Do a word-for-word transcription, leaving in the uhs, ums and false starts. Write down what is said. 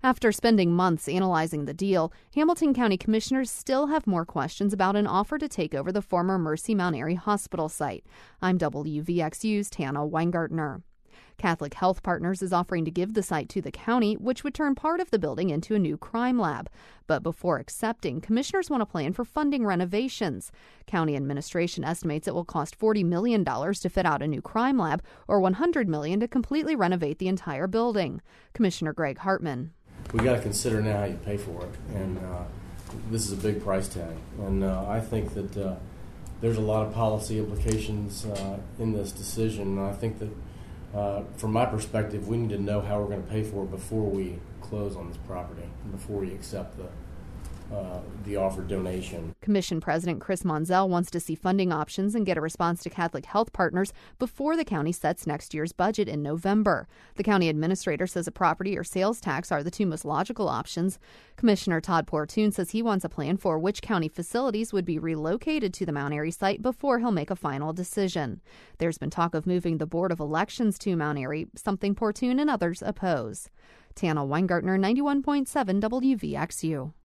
After spending months analyzing the deal, Hamilton County commissioners still have more questions about an offer to take over the former Mercy Mount Airy Hospital site. I'm W V X U's Tana Weingartner. Catholic Health Partners is offering to give the site to the county, which would turn part of the building into a new crime lab. But before accepting, commissioners want a plan for funding renovations. County administration estimates it will cost forty million dollars to fit out a new crime lab or one hundred million dollars to completely renovate the entire building. Commissioner Greg Hartman. We got to consider now how you pay for it, and uh, this is a big price tag. And uh, I think that uh, there's a lot of policy implications uh, in this decision. And I think that Uh, from my perspective, we need to know how we're going to pay for it before we close on this property, and before we accept the uh, the offered donation. Commission President Chris Monzel wants to see funding options and get a response to Catholic Health Partners before the county sets next year's budget in November. The county administrator says a property or sales tax are the two most logical options. Commissioner Todd Portune says he wants a plan for which county facilities would be relocated to the Mount Airy site before he'll make a final decision. There's been talk of moving the Board of Elections to Mount Airy, something Portune and others oppose. Tana Weingartner, ninety-one point seven W V X U.